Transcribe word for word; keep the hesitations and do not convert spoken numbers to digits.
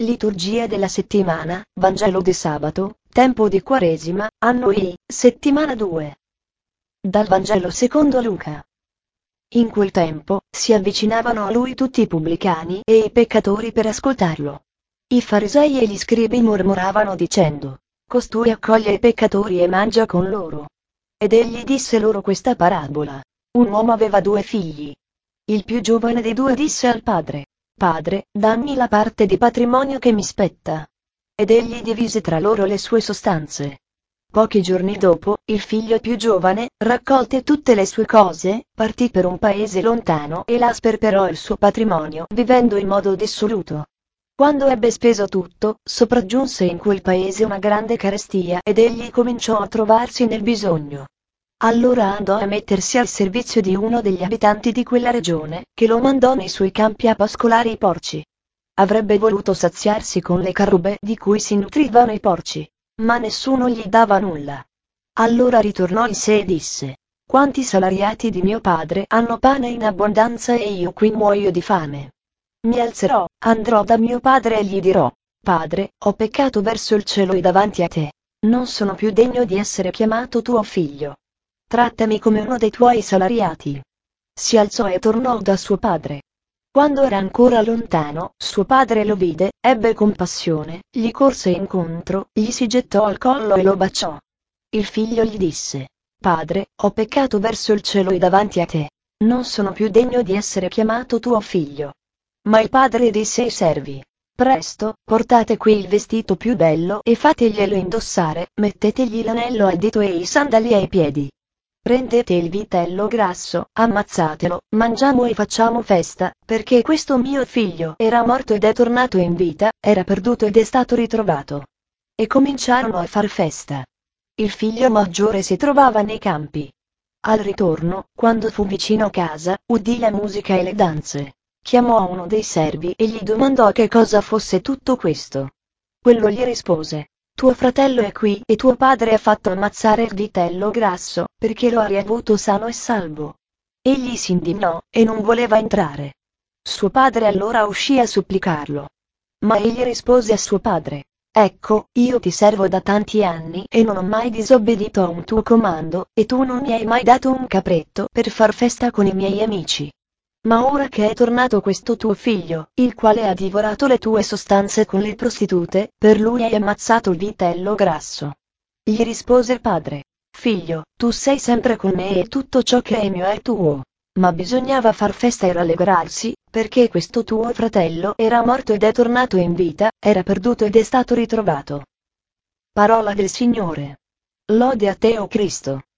Liturgia della settimana, Vangelo di sabato, tempo di Quaresima, anno I, settimana due. Dal Vangelo secondo Luca. In quel tempo, si avvicinavano a lui tutti i pubblicani e i peccatori per ascoltarlo. I farisei e gli scribi mormoravano dicendo: Costui accoglie i peccatori e mangia con loro. Ed egli disse loro questa parabola. Un uomo aveva due figli. Il più giovane dei due disse al padre: Padre, dammi la parte di patrimonio che mi spetta. Ed egli divise tra loro le sue sostanze. Pochi giorni dopo, il figlio più giovane, raccolte tutte le sue cose, partì per un paese lontano e là sperperò il suo patrimonio, vivendo in modo dissoluto. Quando ebbe speso tutto, sopraggiunse in quel paese una grande carestia ed egli cominciò a trovarsi nel bisogno. Allora andò a mettersi al servizio di uno degli abitanti di quella regione, che lo mandò nei suoi campi a pascolare i porci. Avrebbe voluto saziarsi con le carrubbe di cui si nutrivano i porci, ma nessuno gli dava nulla. Allora ritornò in sé e disse: Quanti salariati di mio padre hanno pane in abbondanza e io qui muoio di fame. Mi alzerò, andrò da mio padre e gli dirò: Padre, ho peccato verso il cielo e davanti a te. Non sono più degno di essere chiamato tuo figlio. Trattami come uno dei tuoi salariati. Si alzò e tornò da suo padre. Quando era ancora lontano, suo padre lo vide, ebbe compassione, gli corse incontro, gli si gettò al collo e lo baciò. Il figlio gli disse: Padre, ho peccato verso il cielo e davanti a te. Non sono più degno di essere chiamato tuo figlio. Ma il padre disse ai servi: Presto, portate qui il vestito più bello e fateglielo indossare, mettetegli l'anello al dito e i sandali ai piedi. Prendete il vitello grasso, ammazzatelo, mangiamo e facciamo festa, perché questo mio figlio era morto ed è tornato in vita, era perduto ed è stato ritrovato. E cominciarono a far festa. Il figlio maggiore si trovava nei campi. Al ritorno, quando fu vicino a casa, udì la musica e le danze. Chiamò uno dei servi e gli domandò che cosa fosse tutto questo. Quello gli rispose: Tuo fratello è qui e tuo padre ha fatto ammazzare il vitello grasso, perché lo ha riavuto sano e salvo. Egli si indignò, e non voleva entrare. Suo padre allora uscì a supplicarlo. Ma egli rispose a suo padre: Ecco, io ti servo da tanti anni e non ho mai disobbedito a un tuo comando, e tu non mi hai mai dato un capretto per far festa con i miei amici. Ma ora che è tornato questo tuo figlio, il quale ha divorato le tue sostanze con le prostitute, per lui hai ammazzato il vitello grasso. Gli rispose il padre: Figlio, tu sei sempre con me e tutto ciò che è mio è tuo. Ma bisognava far festa e rallegrarsi, perché questo tuo fratello era morto ed è tornato in vita, era perduto ed è stato ritrovato. Parola del Signore. Lode a te, o Cristo.